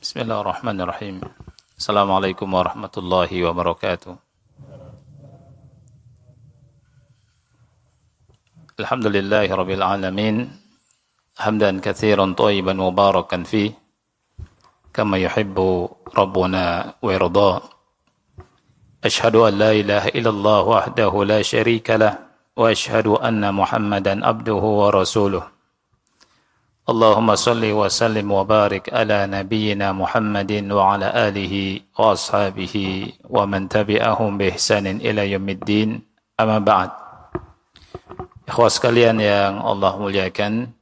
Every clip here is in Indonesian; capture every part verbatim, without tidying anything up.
Bismillahirrahmanirrahim. Assalamualaikum warahmatullahi wabarakatuh. Alhamdulillahi rabbil alamin. Hamdan katsiran thayyiban mubarakan fi kama yuhibbu rabbuna wa yarda. Ashhadu an la ilaha illallah wahdahu la syarika lah wa ashhadu anna Muhammadan abduhu wa rasuluh. Allahumma salli wa sallim wa barik ala nabiyyina Muhammadin wa ala alihi wa ashabihi wa man tabi'ahum bi ihsanin ila yaumiddin. Amma ba'd. Ikhwah sekalian yang Allah muliakan,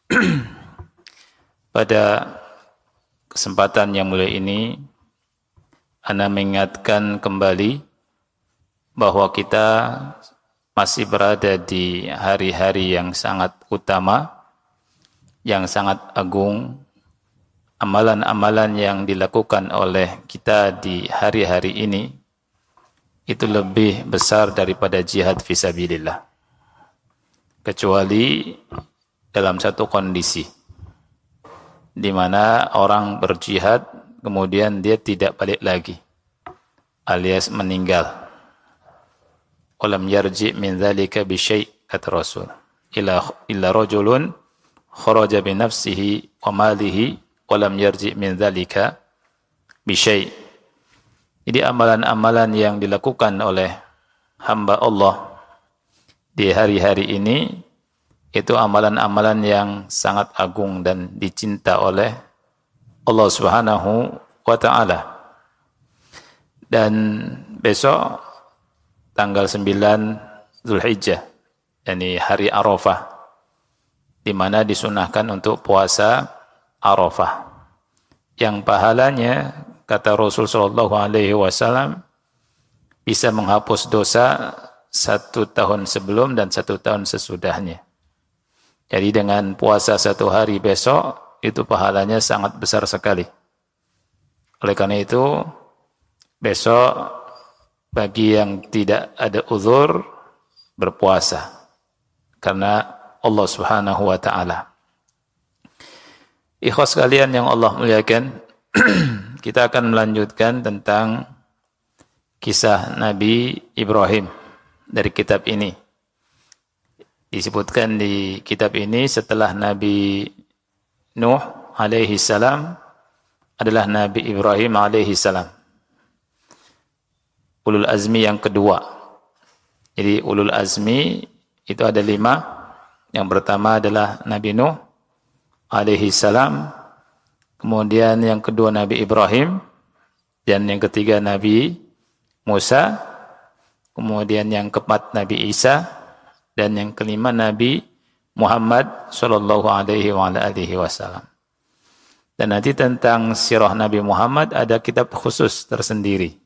pada kesempatan yang mulia ini ana mengingatkan kembali bahwa kita masih berada di hari-hari yang sangat utama, yang sangat agung. Amalan-amalan yang dilakukan oleh kita di hari-hari ini itu lebih besar daripada jihad fisabilillah, kecuali dalam satu kondisi di mana orang berjihad kemudian dia tidak balik lagi alias meninggal. Walam yarji min dzalika bi syai', kata Rasul, illa illa rajulun kharaja bi nafsihi wa malihi wa lam yarji min dzalika bi syai'. Jadi amalan-amalan yang dilakukan oleh hamba Allah di hari-hari ini itu amalan-amalan yang sangat agung dan dicinta oleh Allah Subhanahu wa taala. Dan besok tanggal sembilan Zulhijjah, yakni hari Arafah, di mana disunahkan untuk puasa Arafah, yang pahalanya kata Rasul sallallahu alaihi wasallam bisa menghapus dosa satu tahun sebelum dan satu tahun sesudahnya. Jadi dengan puasa satu hari besok itu pahalanya sangat besar sekali. Oleh karena itu besok bagi yang tidak ada uzur berpuasa karena Allah Subhanahu wa taala. Ikhwas sekalian yang Allah muliakan, kita akan melanjutkan tentang kisah Nabi Ibrahim dari kitab ini. Disebutkan di kitab ini setelah Nabi Nuh alaihi salam adalah Nabi Ibrahim alaihi salam, ulul azmi yang kedua. Jadi ulul azmi itu ada lima. Yang pertama adalah Nabi Nuh alaihi salam, kemudian yang kedua Nabi Ibrahim, dan yang ketiga Nabi Musa, kemudian yang keempat Nabi Isa, dan yang kelima Nabi Muhammad sallallahu alaihi wa alihi wasallam. Dan nanti tentang sirah Nabi Muhammad ada kitab khusus tersendiri.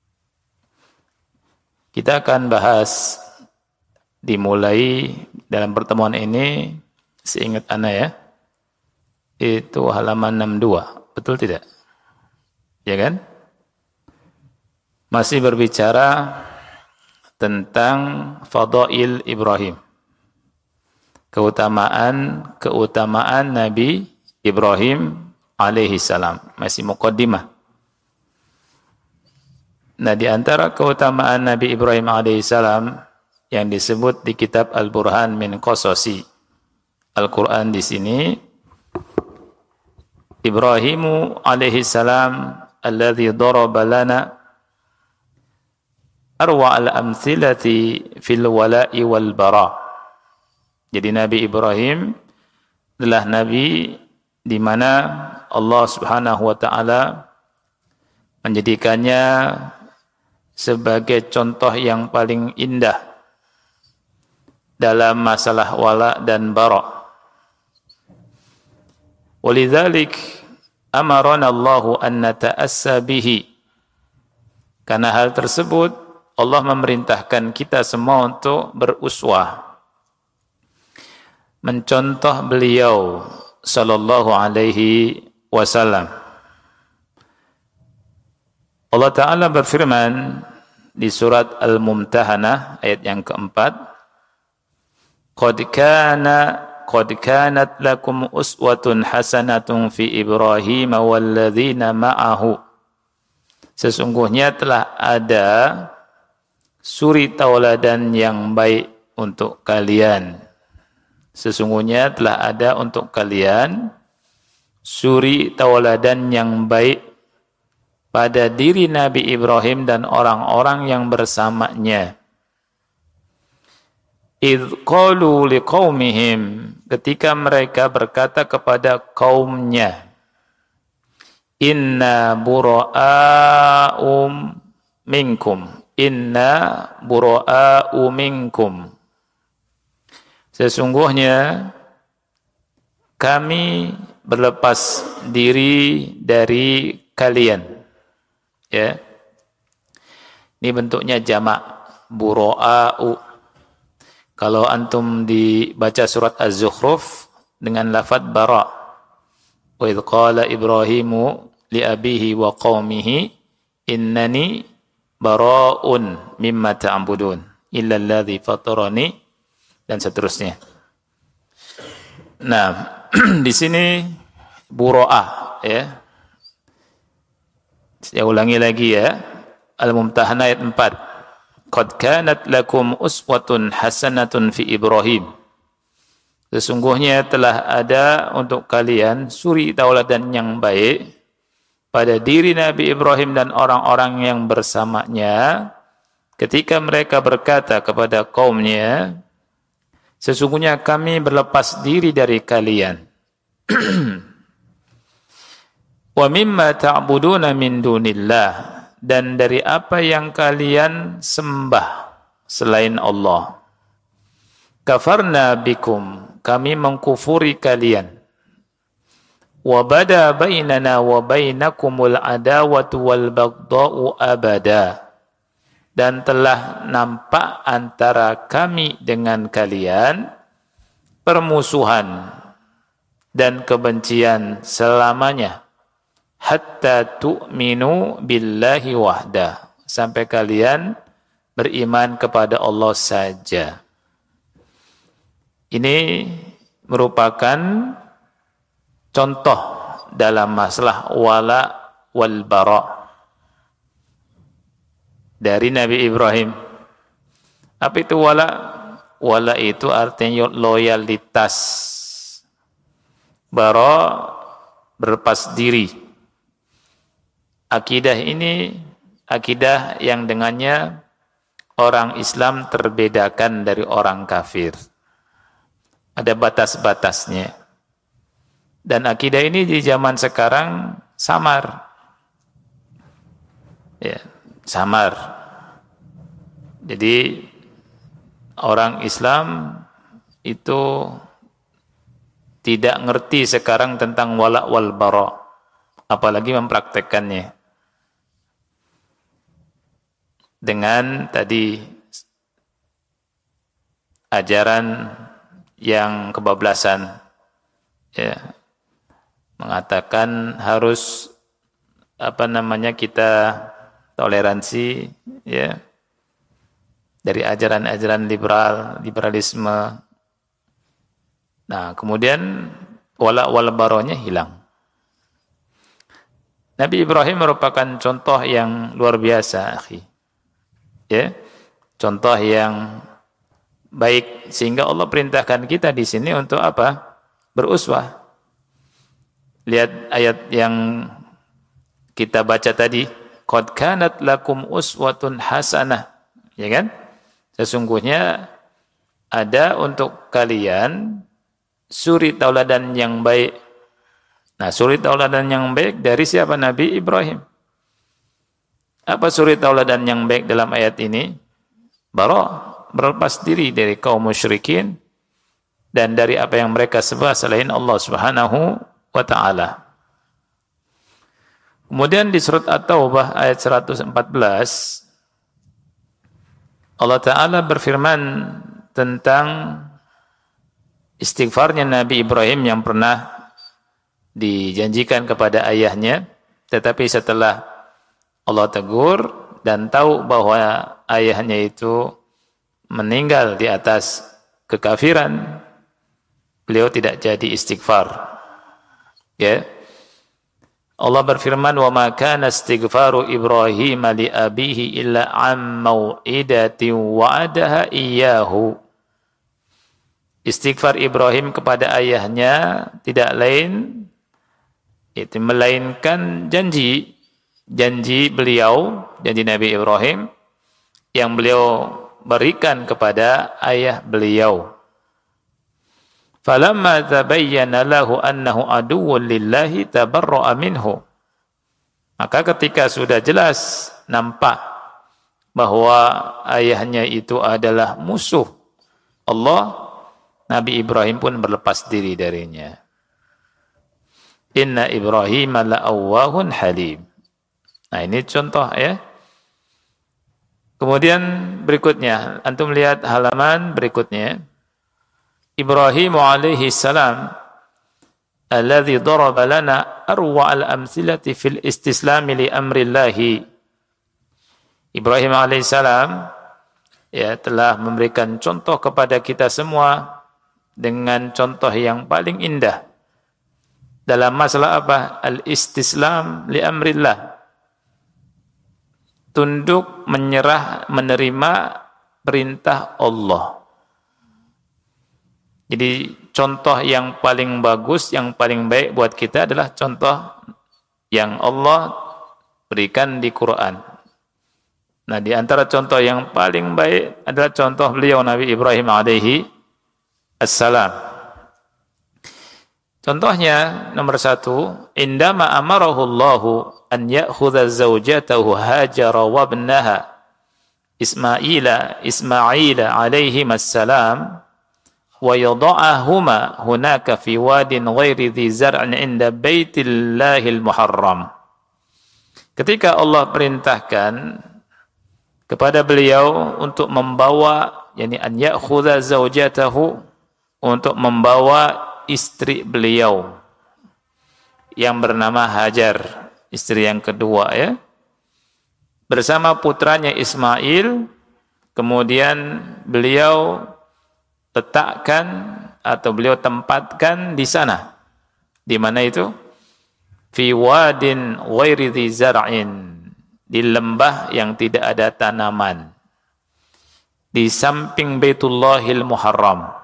Kita akan bahas dimulai dalam pertemuan ini, seingat ana ya, itu halaman enam puluh dua, betul tidak? Ya kan? Masih berbicara tentang fadail Ibrahim, keutamaan keutamaan Nabi Ibrahim alaihi salam, masih muqaddimah. Nah, di antara keutamaan Nabi Ibrahim alaihi salam yang disebut di kitab Al-Burhan min Qasasi Al-Quran di sini, Ibrahimu alaihi salam alladhi daraba lana arwa al-amthilati fil wala'i wal bara. Jadi Nabi Ibrahim adalah nabi di mana Allah Subhanahu wa taala menjadikannya sebagai contoh yang paling indah dalam masalah wala dan bara. Walidzalik amarana Allahu an nata'assa bihi. Karena hal tersebut Allah memerintahkan kita semua untuk beruswah, mencontoh beliau sallallahu alaihi wasallam. Allah Ta'ala berfirman di surat Al-Mumtahanah ayat yang keempat, Qad kana qad kanat lakum uswatun hasanatun fi Ibrahim walladzina ma'ahu. Sesungguhnya telah ada suri tauladan yang baik untuk kalian. Sesungguhnya telah ada untuk kalian suri tauladan yang baik pada diri Nabi Ibrahim dan orang-orang yang bersamanya. Idh qalu liqaumihim, ketika mereka berkata kepada kaumnya, inna bura'a'um minkum, inna bura'a'u minkum. Sesungguhnya kami berlepas diri dari kalian. Ya. Ini bentuknya jamak bura'a'u. Kalau antum dibaca surat Az-Zukhruf dengan lafaz bara. Wa idh qala Ibrahimu li abihi wa qaumihi innani bara'un mimma ta'budun illa alladhi fatarani, dan seterusnya. Nah, di sini bura'ah, ya. Saya ulangi lagi ya. Al-Mumtahanah ayat empat. Qad kanat lakum uswatun hasanatun fi Ibrahim. Sesungguhnya telah ada untuk kalian suri tauladan yang baik pada diri Nabi Ibrahim dan orang-orang yang bersamanya ketika mereka berkata kepada kaumnya, sesungguhnya kami berlepas diri dari kalian. Wa mimma ta'buduna min dunillah, dan dari apa yang kalian sembah selain Allah. Kafarna bikum, kami mengkufuri kalian. Wa bada bainana wa bainakumul adawatu wal baghdha'u abada, dan telah nampak antara kami dengan kalian permusuhan dan kebencian selamanya. Hatta tu'minu billahi wahdah, sampai kalian beriman kepada Allah saja. Ini merupakan contoh dalam masalah wala wal bara dari Nabi Ibrahim. Apa itu wala? Wala itu artinya loyalitas. Bara berlepas diri. Akidah ini akidah yang dengannya orang Islam terbedakan dari orang kafir. Ada batas-batasnya. Dan akidah ini di zaman sekarang samar. Ya, samar. Jadi orang Islam itu tidak ngerti sekarang tentang wala wal bara, apalagi mempraktekkannya. Dengan tadi ajaran yang kebablasan, ya, mengatakan harus apa namanya kita toleransi, ya, dari ajaran-ajaran liberal, liberalisme. Nah, kemudian wala wal baronya hilang. Nabi Ibrahim merupakan contoh yang luar biasa, akhi. Ya, contoh yang baik, sehingga Allah perintahkan kita di sini untuk apa? Beruswah. Lihat ayat yang kita baca tadi, qad kanat lakum uswatun hasanah, ya kan? Sesungguhnya ada untuk kalian suri tauladan yang baik. Nah, suri tauladan yang baik dari siapa? Nabi Ibrahim. Apa suri tauladan yang baik dalam ayat ini? Bara, berlepas diri dari kaum musyrikin dan dari apa yang mereka sembah selain Allah Subhanahu wa taala. Kemudian di surat At-Taubah ayat seratus empat belas Allah taala berfirman tentang istighfarnya Nabi Ibrahim yang pernah dijanjikan kepada ayahnya, tetapi setelah Allah tegur dan tahu bahwa ayahnya itu meninggal di atas kekafiran, beliau tidak jadi istighfar. Ya. Allah berfirman, "Wa ma kana istighfaru Ibrahim li abihi illa 'an mau'idatin wa'adaha iyyahu." Istighfar Ibrahim kepada ayahnya tidak lain itu melainkan janji janji beliau, janji Nabi Ibrahim yang beliau berikan kepada ayah beliau. Falamma tabayyana lahu annahu aduwwun lillahi tabarra'a minhu. Maka ketika sudah jelas nampak bahwa ayahnya itu adalah musuh Allah, Nabi Ibrahim pun berlepas diri darinya. Inna Ibrahim la'awwahun halim. Nah, ini contoh ya. Kemudian berikutnya, antum lihat halaman berikutnya. Ibrahim alaihi salam alladhi daraba lana arwa al-amthilati fil istislami li amrillahi. Ibrahim alaihi salam ya telah memberikan contoh kepada kita semua dengan contoh yang paling indah dalam masalah apa? Al-istislam li amrillah. Tunduk, menyerah, menerima perintah Allah. Jadi contoh yang paling bagus, yang paling baik buat kita adalah contoh yang Allah berikan di Quran. Nah, di antara contoh yang paling baik adalah contoh beliau Nabi Ibrahim alaihi assalam. Contohnya nomor satu, indama amarahu Allahu an ya'khudha zawjatahu Hajar wa ibnaha Ismaila Ismaila alaihi assalam wa yada'ahuma hunaka fi wadin ghairi dhi zar'in 'inda baitillahil muharram. Ketika Allah perintahkan kepada beliau untuk membawa, yakni an ya'khudha zawjatahu, untuk membawa istri beliau yang bernama Hajar, istri yang kedua ya, bersama putranya Ismail, kemudian beliau letakkan atau beliau tempatkan di sana. Di mana itu? Fi wadin ghairi dhi zar'in, di lembah yang tidak ada tanaman, di samping Baitullahil Muharram.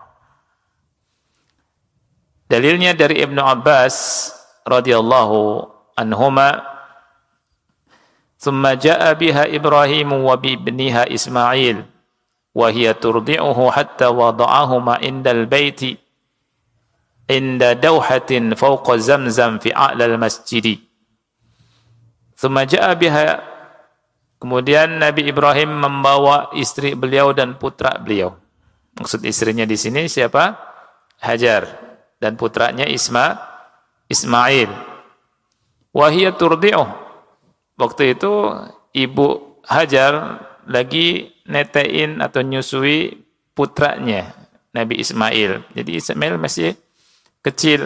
Dalilnya dari Ibnu Abbas radhiyallahu anhuma, "Tsumma jaa'a biha Ibrahim wa bi ibniha Ismail wa hiya turdi'uhu hatta wada'ahuma indal baiti inda dawhatin fawqa Zamzam fi a'lal masjidi." Tsumma jaa'a biha, kemudian Nabi Ibrahim membawa istri beliau dan putra beliau. Maksud istrinya di sini siapa? Hajar, dan putranya Isma Ismail. Wa hiya turdi'uh. Waktu itu ibu Hajar lagi netein atau nyusui putranya Nabi Ismail. Jadi Ismail masih kecil.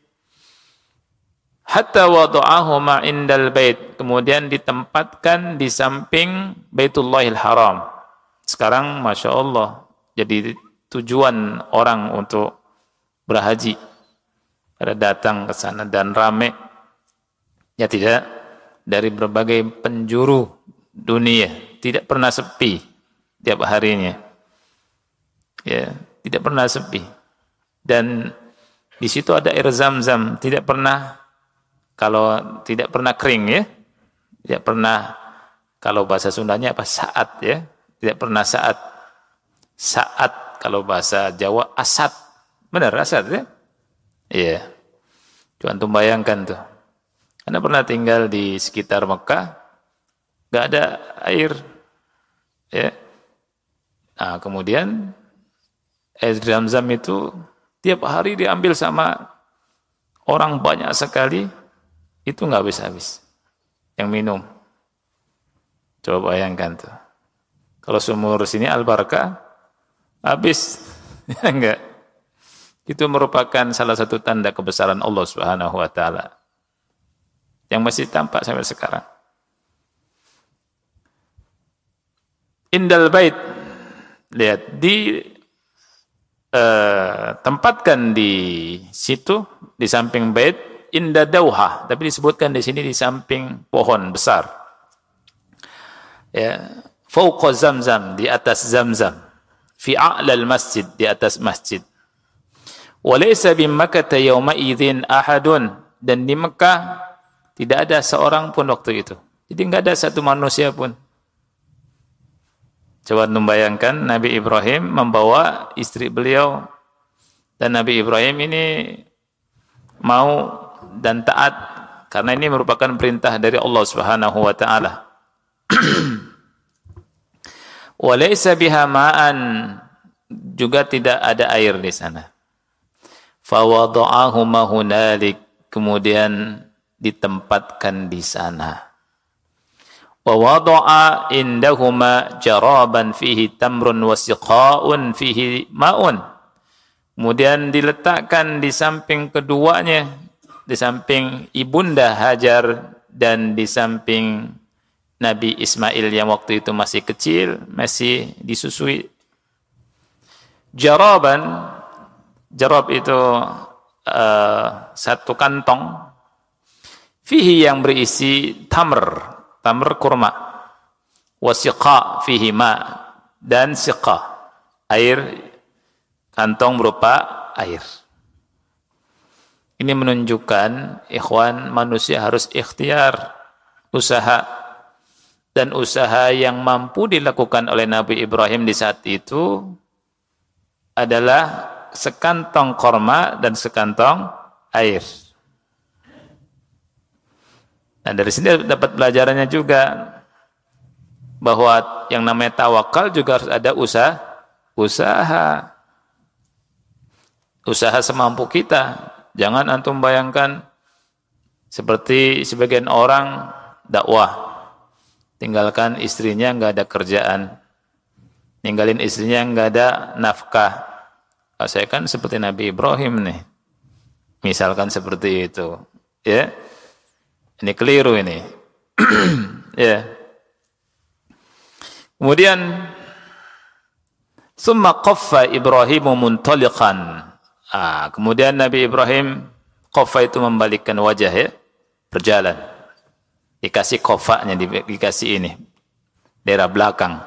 Hatta wada'ahuma indal bait, kemudian ditempatkan di samping Baitullahil Haram. Sekarang Masya Allah jadi tujuan orang untuk berhaji, pada datang ke sana dan ramai. Ya tidak, dari berbagai penjuru dunia, tidak pernah sepi tiap harinya. Ya, tidak pernah sepi. Dan di situ ada air Zam-Zam, tidak pernah, kalau tidak pernah kering ya. Tidak pernah, kalau bahasa Sundanya apa? Saat ya. Tidak pernah saat. Saat kalau bahasa Jawa asat. Benar asat ya? Iya. Coba antum bayangkan tuh. Anda pernah tinggal di sekitar Mekah, gak ada air. Ya. Nah, kemudian air Zam-Zam itu tiap hari diambil sama orang banyak sekali, itu nggak habis-habis yang minum. Coba bayangkan tuh. Kalau sumur sini Al-Barakah habis, ya enggak? Itu merupakan salah satu tanda kebesaran Allah Subhanahu wa taala yang masih tampak sampai sekarang. Indal bait, lihat di eh, tempatkan di situ di samping bait inda dauha, tapi disebutkan di sini di samping pohon besar. Ya, fauqa Zamzam, di atas Zamzam. Fi a'lal masjid, di atas masjid. Wa laysa bi Makkah yawma idzin ahadun, dan di Mekah tidak ada seorang pun waktu itu. Jadi enggak ada satu manusia pun. Coba membayangkan Nabi Ibrahim membawa istri beliau, dan Nabi Ibrahim ini mau dan taat karena ini merupakan perintah dari Allah Subhanahu wa taala. Wa laysa biha ma'an, juga tidak ada air di sana. Fa wada'ahuma hunalik, kemudian ditempatkan di sana. Wa wada'a indahuma jaraban fihi tamrun wa siqa'un fihi ma'un. Kemudian diletakkan di samping keduanya, di samping ibunda Hajar dan di samping Nabi Ismail yang waktu itu masih kecil, masih disusui. Jaraban, jarab itu uh, satu kantong, fihi yang berisi tamr, tamr kurma, wasiqa fihi ma, dan siqa, air, kantong berupa air. Ini menunjukkan, ikhwan, manusia harus ikhtiar, usaha, dan usaha yang mampu dilakukan oleh Nabi Ibrahim di saat itu adalah sekantong kurma dan sekantong air. Nah, dari sini dapat pelajarannya juga bahwa yang namanya tawakal juga harus ada usaha, usaha, usaha semampu kita. Jangan antum bayangkan seperti sebagian orang dakwah, tinggalkan istrinya nggak ada kerjaan, ninggalin istrinya nggak ada nafkah. Oh, saya kan seperti Nabi Ibrahim nih, misalkan seperti itu, ya. Ini keliru ini. Ya. Kemudian summa qaffa Ibrahimu muntaliqan. Ah, kemudian Nabi Ibrahim qaffa itu membalikkan wajah, ya, berjalan. Dikasih qafanya, dikasih ini daerah belakang.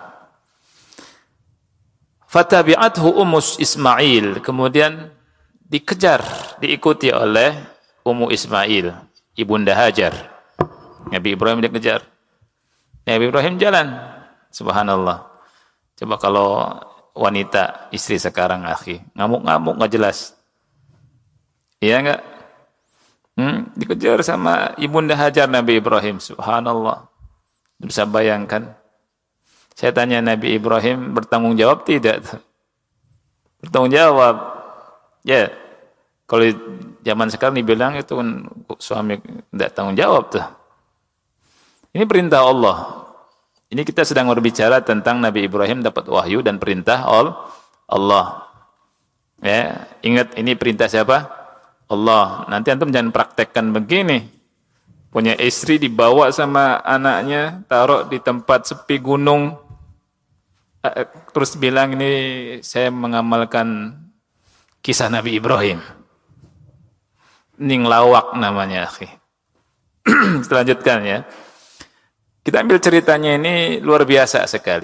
Fatabi'athu Ummu Ismail, kemudian dikejar, diikuti oleh Ummu Ismail, ibunda Hajar. Nabi Ibrahim dikejar. Nabi Ibrahim jalan. Subhanallah. Coba kalau wanita, istri sekarang, akhi, ngamuk-ngamuk nggak jelas. Iya enggak? Hmm, dikejar sama ibunda Hajar Nabi Ibrahim. Subhanallah. Bisa bayangkan. Saya tanya, Nabi Ibrahim bertanggung jawab tidak? Bertanggung jawab. Ya. Kalau zaman sekarang dibilang itu kan suami tidak tanggung jawab tuh. Ini perintah Allah. Ini kita sedang berbicara tentang Nabi Ibrahim dapat wahyu dan perintah Allah. Ya, ingat ini perintah siapa? Allah. Nanti antum jangan praktekkan begini. Punya istri dibawa sama anaknya, taruh di tempat sepi gunung, terus bilang ini saya mengamalkan kisah Nabi Ibrahim. Ning lawak namanya, akhi. Selanjutkan, ya. Kita ambil ceritanya, ini luar biasa sekali.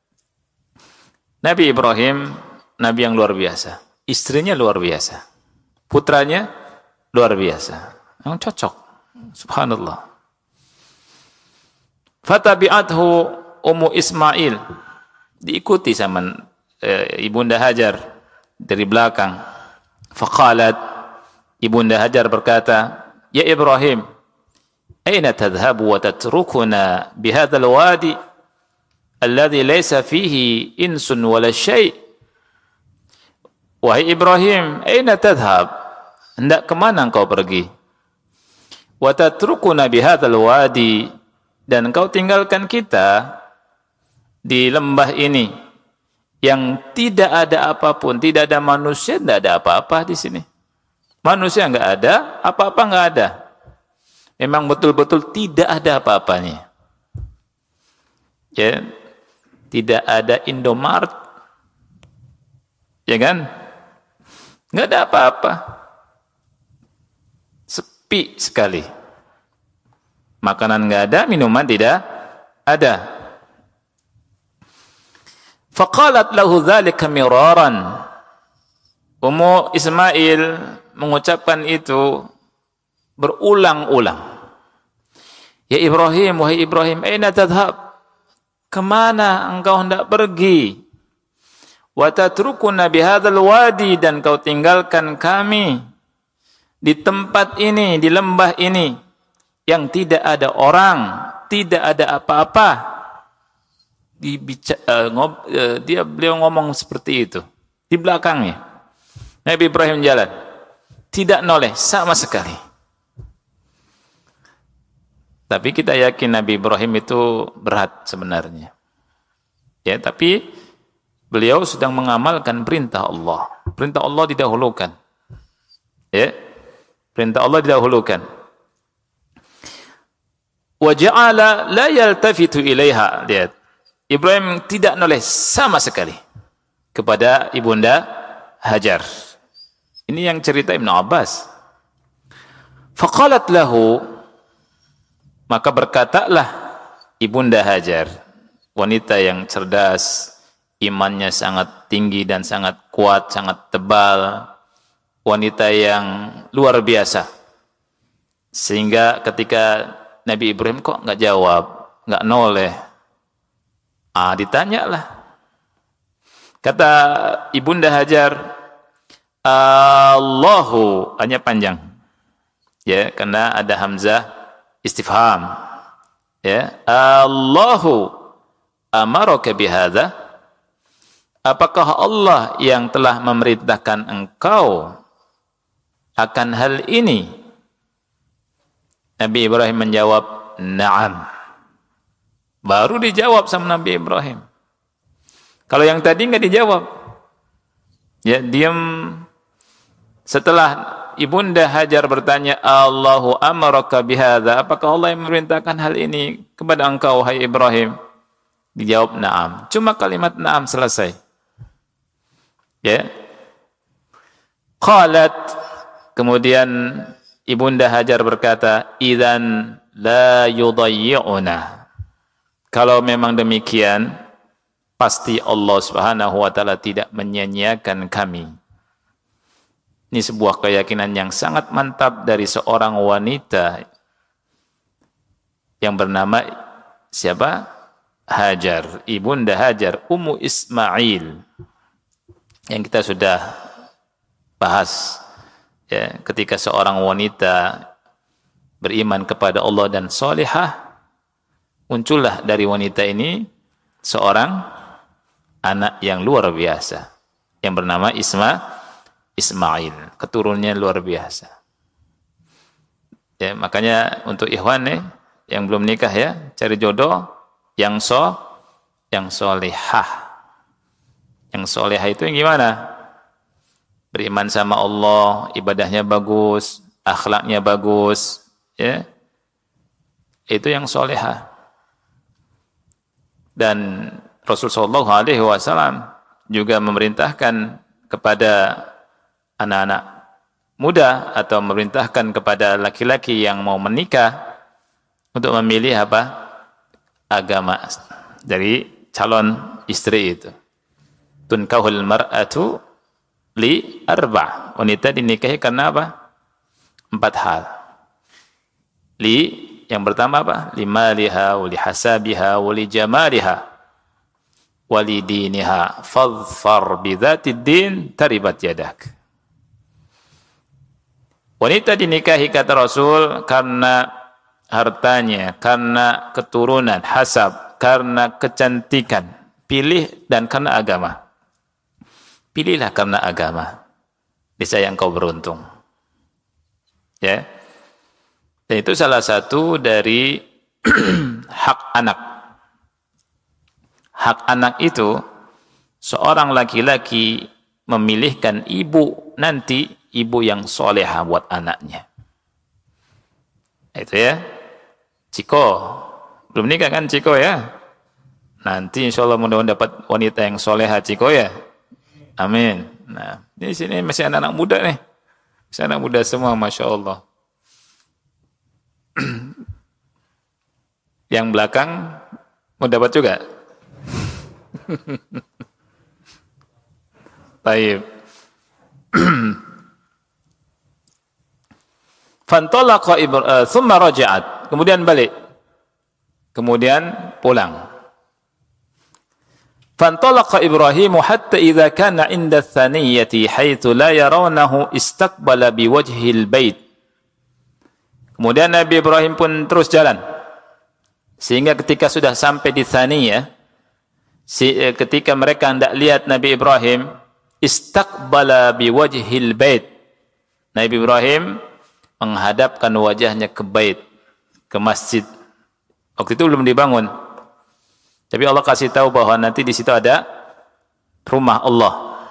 Nabi Ibrahim, Nabi yang luar biasa. Istrinya luar biasa. Putranya luar biasa. Yang cocok. Subhanallah. Fatabi'athu Ummu Ismail. Diikuti sama e, ibunda Hajar dari belakang. Faqalat, ibunda Hajar berkata, "Ya Ibrahim, aina tadhhabu wa tatrukuna bihadzal wadi alladhi laysa fihi insun wala syai'?" Wahai Ibrahim, aina tadhhab? Hendak kemana engkau pergi? Wa tatrukuna bihadzal wadi, dan engkau tinggalkan kita di lembah ini yang tidak ada apapun, tidak ada manusia, tidak ada apa-apa di sini. Manusia enggak ada, apa-apa enggak ada. Memang betul-betul tidak ada apa-apanya. Ya, tidak ada Indomaret, ya kan? Nggak ada apa-apa. Sepi sekali. Makanan nggak ada, minuman tidak ada. Faqalat lahu dzalika miraran. Ummu Ismail mengucapkan itu berulang-ulang. Ya Ibrahim, wahai Ibrahim, aina tadhhab? Kemana engkau hendak pergi? Wa tatrukuna bihadzal wadi, dan kau tinggalkan kami di tempat ini, di lembah ini yang tidak ada orang, tidak ada apa-apa. Dibica, uh, ngob, uh, dia beliau ngomong seperti itu di belakangnya. Nabi Ibrahim jalan, tidak noleh sama sekali. Tapi kita yakin Nabi Ibrahim itu berat sebenarnya. Ya, tapi beliau sedang mengamalkan perintah Allah. Perintah Allah didahulukan. Ya, perintah Allah didahulukan. Wa ja'ala la yaltafitu ilaiha. Lihat, Ibrahim tidak noleh sama sekali kepada ibunda Hajar. Ini yang cerita Ibnu Abbas. Faqalat lahu, maka berkatalah ibunda Hajar, wanita yang cerdas, imannya sangat tinggi dan sangat kuat, sangat tebal, wanita yang luar biasa. Sehingga ketika Nabi Ibrahim kok nggak jawab, nggak noleh, ah ditanyalah. Kata ibunda Hajar, Allahu, hanya panjang, ya, karena ada hamzah istifham, ya. Allahu amaraka bihadza, apakah Allah yang telah memerintahkan engkau akan hal ini? Nabi Ibrahim menjawab, na'am. Baru dijawab sama Nabi Ibrahim. Kalau yang tadi nggak dijawab, ya, diam. Setelah ibunda Hajar bertanya, Allahu amaraka bihadza, apakah Allah yang memerintahkan hal ini kepada engkau, hai Ibrahim? Dijawab na'am. Cuma kalimat na'am selesai. Ya. Qalat, kemudian ibunda Hajar berkata, idzan la yudayyi'una. Kalau memang demikian, pasti Allah Subhanahu wa taala tidak menyia-nyiakan kami. Ini sebuah keyakinan yang sangat mantap dari seorang wanita yang bernama siapa? Hajar, ibunda Hajar, Ummu Ismail, yang kita sudah bahas, ya, ketika seorang wanita beriman kepada Allah dan solihah, muncullah dari wanita ini seorang anak yang luar biasa yang bernama Isma Ismail, keturunannya luar biasa. Ya, makanya untuk ikhwan nih yang belum nikah, ya, cari jodoh yang so yang solihah. Yang solihah itu yang gimana? Beriman sama Allah, ibadahnya bagus, akhlaknya bagus, ya. Itu yang solihah. Dan Rasulullah shallallahu alaihi wasallam juga memerintahkan kepada anak-anak muda atau memerintahkan kepada laki-laki yang mau menikah untuk memilih apa? Agama dari calon istri itu. Tunkahul mar'atu li arba'. Wanita dinikahi karena apa? Empat hal. Li, yang pertama apa? Limaliha, wali hasabiha, wali jamaliha, wali diniha. Fadfar bidzatid din taribat yadak. Wanita dinikahi, kata Rasul, karena hartanya, karena keturunan, hasab, karena kecantikan. Pilih, dan karena agama. Pilihlah karena agama. Niscaya engkau beruntung. Ya. Dan itu salah satu dari hak anak. Hak anak itu, seorang laki-laki memilihkan ibu nanti, ibu yang solehah buat anaknya. Itu ya. Ciko, belum nikah kan Ciko, ya? Nanti insya Allah mudah-mudahan dapat wanita yang solehah Ciko, ya. Amin. Nah, di sini masih anak-anak muda nih. Masih anak muda semua, Masya Allah. Yang belakang mau dapat juga? Baik. Fantalaqa Ibrahim, thumma raja'at. Kemudian balik. Kemudian pulang. Fantalaqa Ibrahim hatta idza kana 'inda ats-tsaniyati haitsu la yarawnahu istaqbala biwajhil bait. Kemudian Nabi Ibrahim pun terus jalan. Sehingga ketika sudah sampai di tsaniyah, ketika mereka hendak lihat Nabi Ibrahim, istaqbala biwajhil bait. Nabi Ibrahim menghadapkan wajahnya ke bait, ke masjid. Waktu itu belum dibangun. Tapi Allah kasih tahu bahwa nanti di situ ada rumah Allah.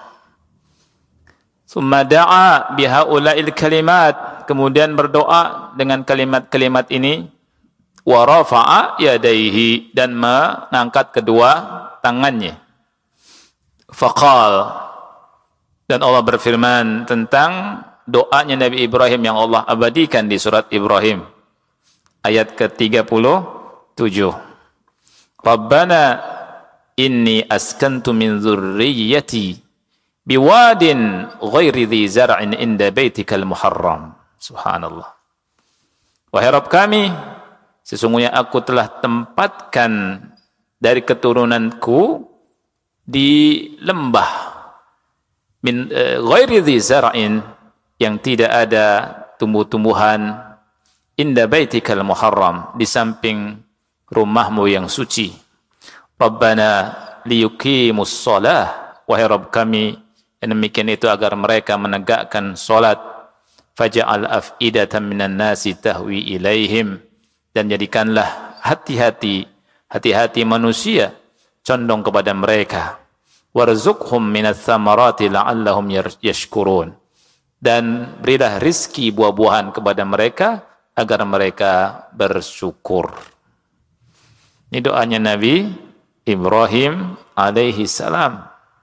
Summa da'a bihaula'il kalimat. Kemudian berdoa dengan kalimat-kalimat ini. Wa rafa'a yadaihi. Dan mengangkat kedua tangannya. Faqal. Dan Allah berfirman tentang doanya Nabi Ibrahim yang Allah abadikan di surat Ibrahim. Ayat ke tiga puluh tujuh. Rabbana inni askantu min dzurriyyati biwadin ghairi dzi zar'in inda baitikal muharram. Subhanallah. Wahai Rabb kami, sesungguhnya aku telah tempatkan dari keturunanku di lembah min uh, ghairi dzi zar'in, yang tidak ada tumbuh-tumbuhan, inda baitikal muharram, di samping rumahmu yang suci. Rabbana liyuqimus shalah, wahai Rabb kami, yang demikian itu agar mereka menegakkan salat. Faj'al af'idatan minan nasi tahwi ilaihim, dan jadikanlah hati-hati hati-hati manusia condong kepada mereka. Warzuqhum minats tsamarati la'allahum yashkurun, dan berilah rizki buah-buahan kepada mereka agar mereka bersyukur. Ini doanya Nabi Ibrahim alaihi salam.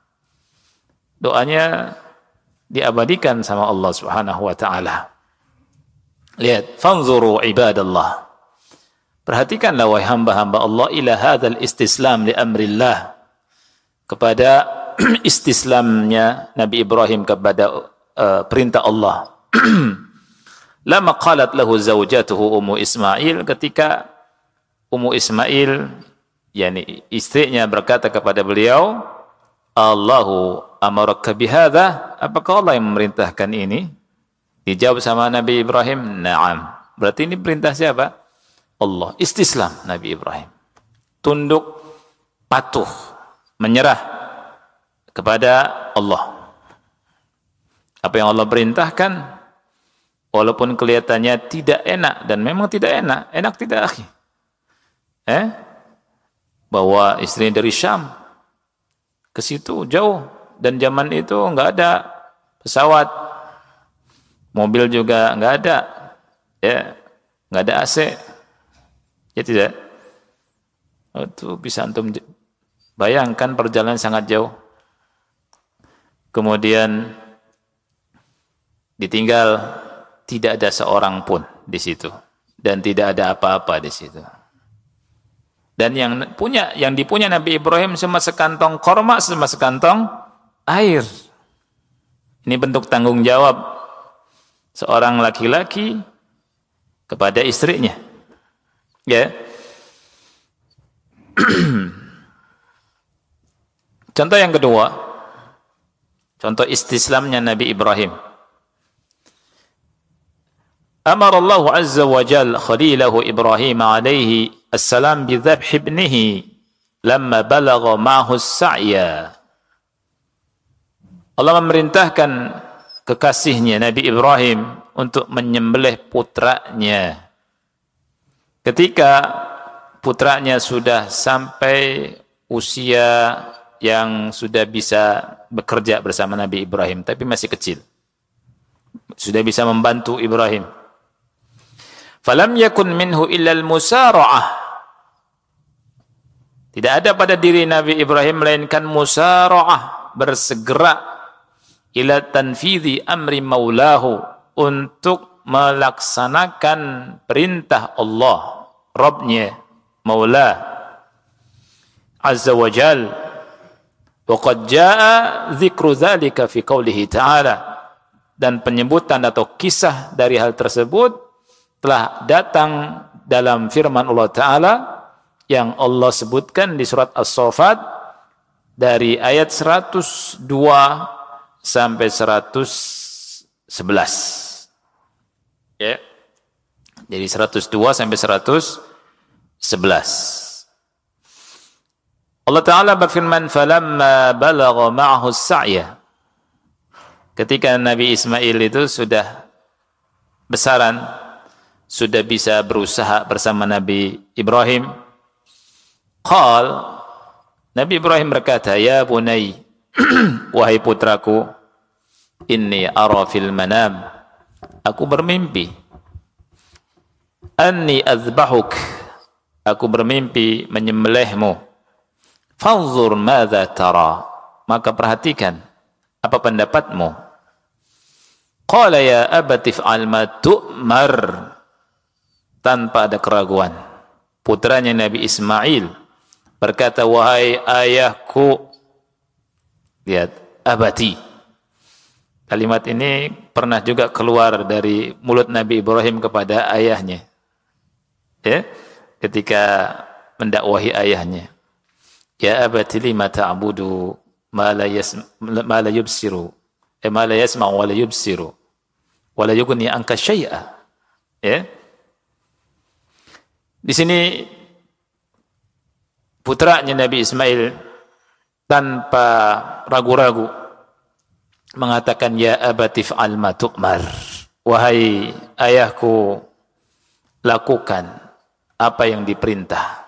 Doanya diabadikan sama Allah Subhanahu wa taala. Lihat, fanzuru ibadallah. Perhatikanlah wahai hamba-hamba Allah, ila hadzal istislam li amrillah, kepada istislamnya Nabi Ibrahim kepada uh, perintah Allah. Lama qalat lahu zawjatuhu Ummu Ismail, ketika Ummu Ismail, yakni istrinya, berkata kepada beliau, Allahu amaraka bihadza, apakah Allah yang memerintahkan ini? Dijawab sama Nabi Ibrahim, na'am. Berarti ini perintah siapa? Allah. Istislam Nabi Ibrahim. Tunduk, patuh, menyerah kepada Allah. Apa yang Allah perintahkan, walaupun kelihatannya tidak enak, dan memang tidak enak, enak tidak akhi. Eh? Bahwa istrinya dari Syam ke situ jauh, dan zaman itu enggak ada pesawat, mobil juga enggak ada, ya, enggak ada A C, ya tidak. Itu bisa antum bayangkan, perjalanan sangat jauh. Kemudian ditinggal, tidak ada seorang pun di situ, dan tidak ada apa-apa di situ. Dan yang punya, yang dipunya Nabi Ibrahim cuma sekantong korma, cuma sekantong air. Ini bentuk tanggung jawab seorang laki-laki kepada istrinya. Ya. Contoh yang kedua, contoh istislamnya Nabi Ibrahim. Amar Allah Azza wa Jalla khalilahu Ibrahim alaihi assalam bi dzabhi ibnihi lamma balagha ma'ahu as-sa'ya. Allah memerintahkan kekasihnya Nabi Ibrahim untuk menyembelih putranya ketika putranya sudah sampai usia yang sudah bisa bekerja bersama Nabi Ibrahim, tapi masih kecil, sudah bisa membantu Ibrahim. Falam yakun minhu illa al-musara'ah. Tidak ada pada diri Nabi Ibrahim melainkan musara'ah, bersegera ila tanfidhi amri maulahu, untuk melaksanakan perintah Allah, Rabbnya, Maula Azza wa Jal. Wa qad jaa dzikru dzalika fi qoulihi ta'ala, dan penyebutan atau kisah dari hal tersebut telah datang dalam firman Allah Ta'ala yang Allah sebutkan di surat As-Saffat dari ayat seratus dua sampai seratus sebelas. Ya. Jadi seratus dua sampai seratus sebelas. Allah Ta'ala berfirman, falamma balagha ma'ahu as-sa'ya, ketika Nabi Ismail itu sudah besaran, sudah bisa berusaha bersama Nabi Ibrahim, qal, Nabi Ibrahim berkata, ya bunai, wahai putraku, inni ara fil manam, aku bermimpi, anni azbahuk, aku bermimpi menyembelihmu, fanzur madza tara, maka perhatikan apa pendapatmu. Qala ya abati fa'al ma tu'mar, tanpa ada keraguan. Putranya Nabi Ismail berkata, wahai ayahku. Lihat, abati. Kalimat ini pernah juga keluar dari mulut Nabi Ibrahim kepada ayahnya. Ya, ketika mendakwahi ayahnya. Ya abati lima ta'budu ma la yasma ma la yubsiru, eh, ma la yasma wa la yubsiru wa la yughni anka syai'a. Ya. Di sini putranya Nabi Ismail tanpa ragu-ragu mengatakan, ya abati fa'al ma tu'mar, wahai ayahku, lakukan apa yang diperintah.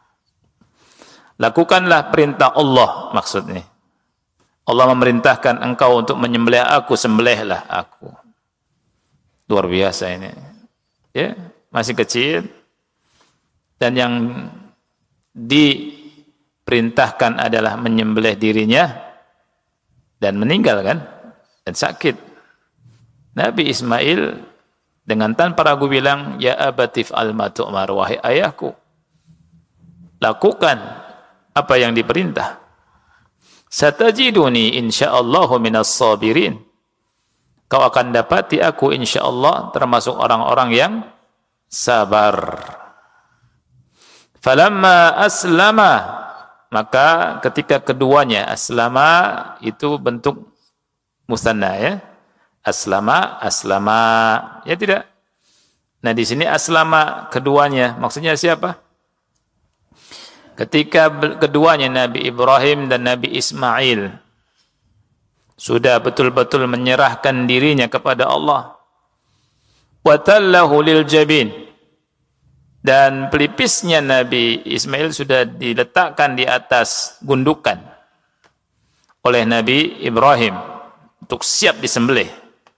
Lakukanlah perintah Allah, maksudnya. Allah memerintahkan engkau untuk menyembelih aku, sembelihlah aku. Luar biasa ini. Ya, masih kecil. Dan yang diperintahkan adalah menyembelih dirinya dan meninggal, kan? Dan sakit. Nabi Ismail dengan tanpa ragu bilang, ya abatif al-ma tu'mar, wahai ayahku, lakukan apa yang diperintah. Satajiduni insyaallahu minas sabirin, kau akan dapati aku insyaallah termasuk orang-orang yang sabar. Falamma aslama, maka ketika keduanya, aslama itu bentuk musanna, ya. Aslama, aslama, ya tidak. Nah di sini aslama keduanya, maksudnya siapa? Ketika keduanya Nabi Ibrahim dan Nabi Ismail sudah betul-betul menyerahkan dirinya kepada Allah, wa tallahu lil jabin, dan pelipisnya Nabi Ismail sudah diletakkan di atas gundukan oleh Nabi Ibrahim untuk siap disembelih.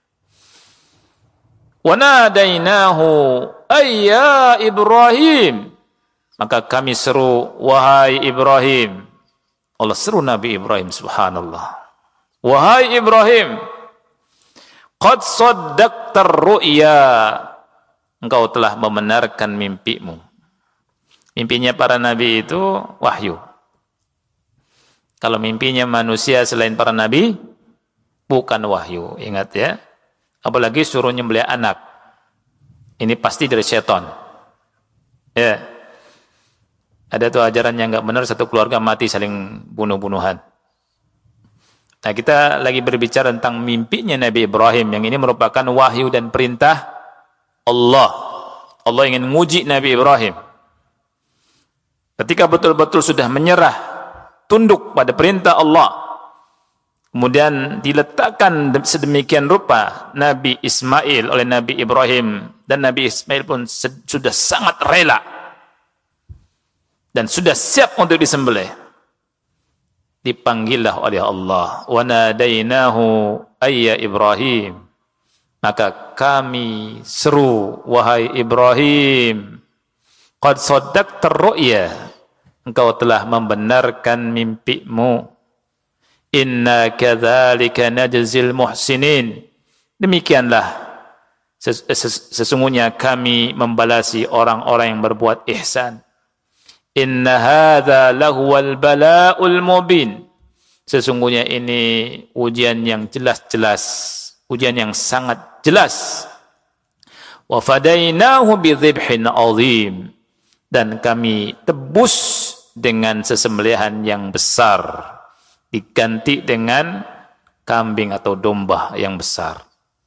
Wa nadainahu ayya Ibrahim, maka kami seru, wahai Ibrahim. Allah seru Nabi Ibrahim, subhanallah. Wahai Ibrahim, qad saddaqtar ru'ya, engkau telah membenarkan mimpimu. Mimpinya para nabi itu wahyu. Kalau mimpinya manusia selain para nabi, bukan wahyu. Ingat ya. Apalagi suruh nyembelih anak. Ini pasti dari setan. Ya. Ada tuh ajaran yang enggak benar, satu keluarga mati saling bunuh-bunuhan. Nah, kita lagi berbicara tentang mimpinya Nabi Ibrahim, yang ini merupakan wahyu dan perintah Allah. Allah ingin menguji Nabi Ibrahim. Ketika betul-betul sudah menyerah, tunduk pada perintah Allah, kemudian diletakkan sedemikian rupa Nabi Ismail oleh Nabi Ibrahim, dan Nabi Ismail pun sudah sangat rela dan sudah siap untuk disembelih. Dipanggillah oleh Allah, wa nadainahu ayya Ibrahim, maka kami seru, wahai Ibrahim, qad saddaqtar ru'ya, engkau telah membenarkan mimpimu. Inna kadzalika najzil muhsinin. Demikianlah sesungguhnya kami membalasi orang-orang yang berbuat ihsan. Inna hadza lahuwal bala'ul mubin. Sesungguhnya ini ujian yang jelas-jelas, ujian yang sangat jelas. Wa fadainahu bidzibhin 'adzim. Dan kami tebus dengan sesembelihan yang besar, diganti dengan kambing atau domba yang besar.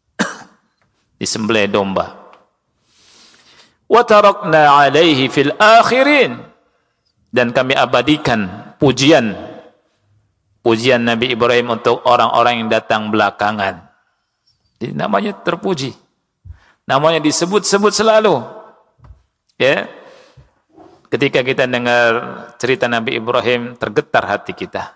Disembelih domba. Wa tarakna 'alaihi fil akhirin. Dan kami abadikan pujian pujian Nabi Ibrahim untuk orang-orang yang datang belakangan. Jadi namanya terpuji. Namanya disebut-sebut selalu. Ya. Ketika kita dengar cerita Nabi Ibrahim, tergetar hati kita.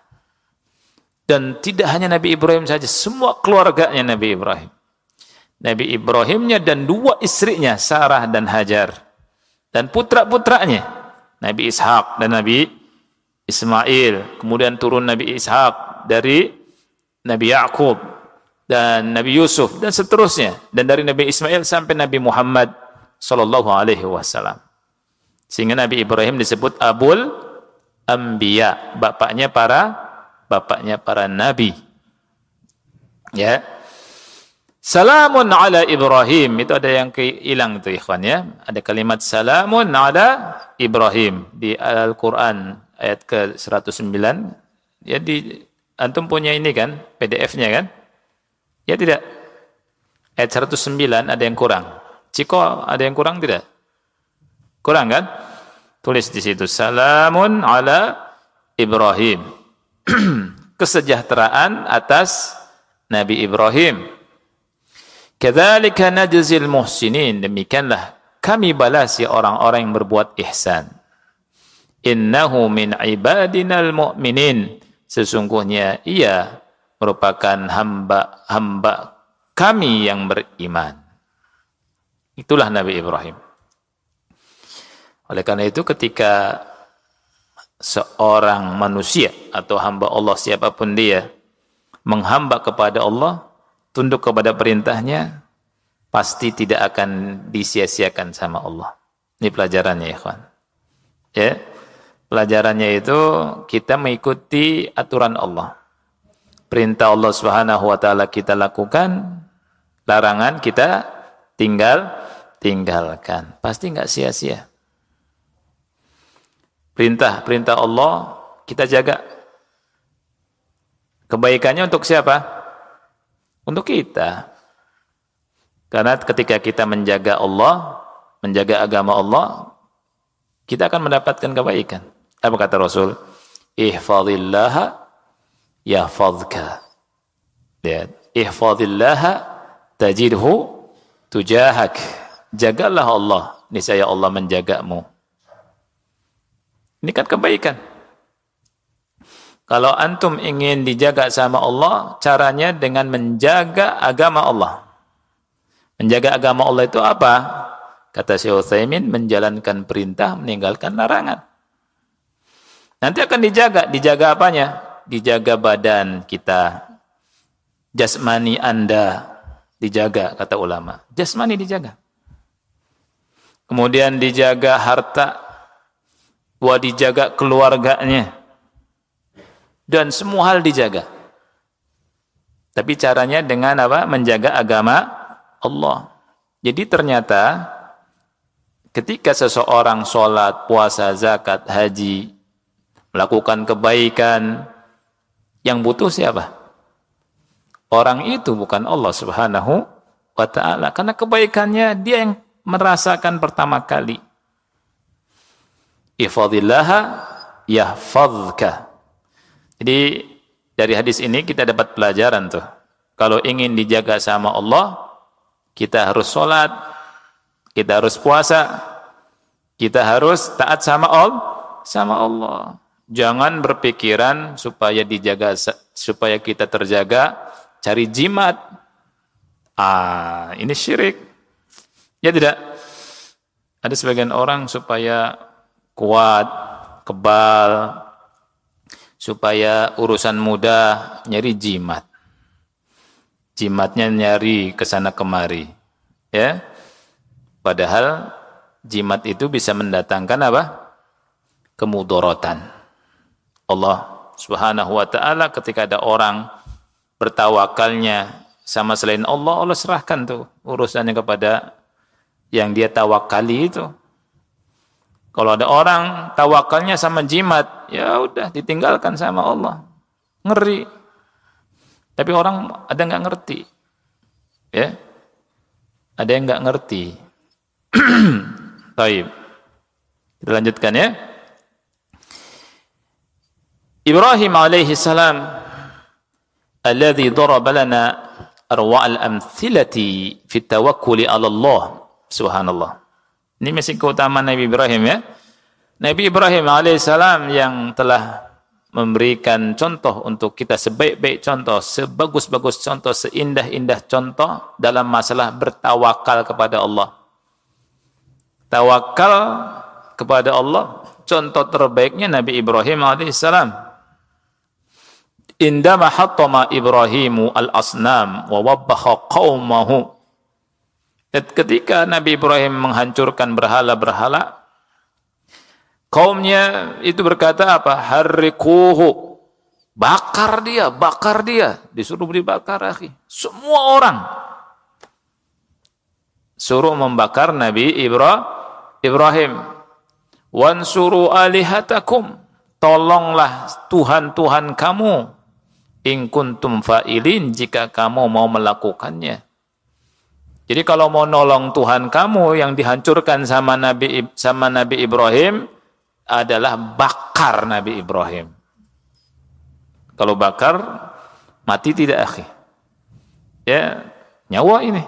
Dan tidak hanya Nabi Ibrahim saja, semua keluarganya Nabi Ibrahim. Nabi Ibrahimnya dan dua istrinya, Sarah dan Hajar. Dan putra-putranya, Nabi Ishak dan Nabi Ismail. Kemudian turun Nabi Ishak dari Nabi Yakub dan Nabi Yusuf dan seterusnya. Dan dari Nabi Ismail sampai Nabi Muhammad sallallahu alaihi wasallam. Sehingga Nabi Ibrahim disebut Abul Anbiya, bapaknya para bapaknya para nabi. Ya. Salamun ala Ibrahim, itu ada yang hilang itu ikhwan ya. Ada kalimat salamun ala Ibrahim di Al-Qur'an ayat ke seratus sembilan. Ya, di antum punya ini kan, P D F-nya kan? Ya tidak? Ayat seratus sembilan ada yang kurang. Ciko ada yang kurang tidak? Kurang kan? Tulis di situ salamun ala Ibrahim. Kesejahteraan atas Nabi Ibrahim. Kadzalika najzil muhsinin. Demikianlah kami balasi orang-orang yang berbuat ihsan. Innahu min ibadinal mu'minin. Sesungguhnya ia merupakan hamba-hamba kami yang beriman. Itulah Nabi Ibrahim. Oleh karena itu ketika seorang manusia atau hamba Allah siapapun dia menghamba kepada Allah, tunduk kepada perintahnya, pasti tidak akan disia-siakan sama Allah. Ini pelajarannya ya kawan. Ya, pelajarannya itu kita mengikuti aturan Allah. Perintah Allah Subhanahu wa taala kita lakukan, larangan kita tinggal tinggalkan. Pasti enggak sia-sia. Perintah-perintah Allah kita jaga. Kebaikannya untuk siapa? Untuk kita. Karena ketika kita menjaga Allah, menjaga agama Allah, kita akan mendapatkan kebaikan. Apa kata Rasul? Ihfazillaha yahfazka. Lihat, ihfazillaha tajidhu tujahak. Jagalah Allah, niscaya Allah menjagamu. Ini kan kebaikan. Kalau antum ingin dijaga sama Allah, caranya dengan menjaga agama Allah. Menjaga agama Allah itu apa? Kata Syekh Utsaimin, menjalankan perintah, meninggalkan larangan. Nanti akan dijaga. Dijaga apanya? Dijaga badan kita. Jasmani Anda dijaga, kata ulama. Jasmani dijaga. Kemudian dijaga harta. Wah, dijaga keluarganya. Dan semua hal dijaga. Tapi caranya dengan apa? Menjaga agama Allah. Jadi ternyata ketika seseorang sholat, puasa, zakat, haji, melakukan kebaikan, yang butuh siapa? Orang itu bukan Allah Subhanahu wa ta'ala. Karena kebaikannya dia yang merasakan pertama kali. Ihfazillaha yahfazka. Jadi dari hadis ini kita dapat pelajaran tuh. Kalau ingin dijaga sama Allah, kita harus sholat, kita harus puasa, kita harus taat sama Allah, sama Allah. Jangan berpikiran supaya dijaga, supaya kita terjaga, cari jimat. Ah, ini syirik. Ya tidak. Ada sebagian orang supaya kuat, kebal, supaya urusan mudah nyari jimat. Jimatnya nyari kesana kemari. Ya. Padahal jimat itu bisa mendatangkan apa? Kemudorotan. Allah Subhanahu wa taala ketika ada orang bertawakalnya sama selain Allah, Allah serahkan tuh urusannya kepada yang dia tawakali itu. Kalau ada orang tawakalnya sama jimat, ya udah ditinggalkan sama Allah. Ngeri. Tapi orang ada nggak ngerti. Ya. Ada yang nggak ngerti. Baik. Kita lanjutkan ya. Ibrahim alaihi salam alladhi daraba lana arwa'al amthilati fi tawakkuli 'ala Allah. Subhanallah. Ini masih keutamaan Nabi Ibrahim ya. Nabi Ibrahim alaihissalam yang telah memberikan contoh untuk kita sebaik-baik contoh, sebagus-bagus contoh, seindah-indah contoh dalam masalah bertawakal kepada Allah. Tawakal kepada Allah, contoh terbaiknya Nabi Ibrahim alaihissalam. Indama hattama Ibrahimu al-asnam wa wabbaha qaumahu. Ketika Nabi Ibrahim menghancurkan berhala-berhala, kaumnya itu berkata apa? Harrikuhu. Bakar dia, bakar dia. Disuruh dibakar, akhi. Semua orang suruh membakar Nabi Ibrahim. Wansuru alihatakum. Tolonglah Tuhan-Tuhan kamu. In kuntum fa'ilin, jika kamu mau melakukannya. Jadi kalau mau nolong Tuhan kamu yang dihancurkan sama Nabi sama Nabi Ibrahim adalah bakar Nabi Ibrahim. Kalau bakar mati tidak, akhi. Ya, nyawa ini.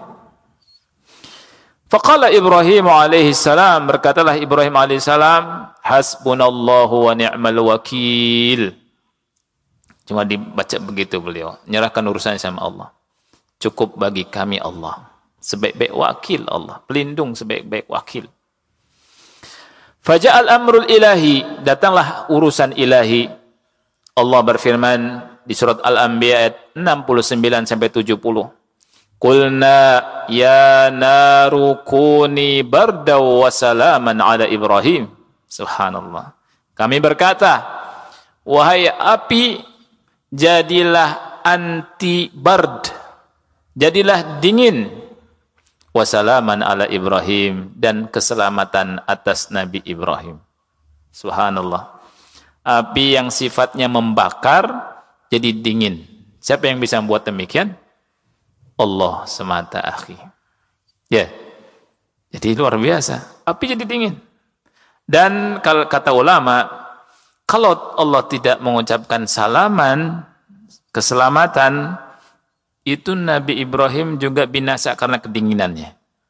Faqala Ibrahim alaihi salam, berkatalah Ibrahim alaihi salam, hasbunallahu wa ni'mal wakil. Cuma dibaca begitu beliau, menyerahkan urusannya sama Allah. Cukup bagi kami Allah. Sebaik-baik wakil Allah, pelindung sebaik-baik wakil. Faja'al amrul ilahi, datanglah urusan ilahi. Allah berfirman di surat Al-Anbiya ayat enam puluh sembilan sampai tujuh puluh. Qulna ya naru kuni bardaw wa salaman ala Ibrahim. Subhanallah. Kami berkata, wahai api, jadilah anti bard. Jadilah dingin. Wasalaman ala Ibrahim, dan keselamatan atas Nabi Ibrahim. Subhanallah. Api yang sifatnya membakar jadi dingin. Siapa yang bisa membuat demikian? Allah semata, akhi. Ya. Jadi luar biasa. Api jadi dingin. Dan kalau kata ulama, kalau Allah tidak mengucapkan salaman, keselamatan, itu Nabi Ibrahim juga binasa karena kedinginannya.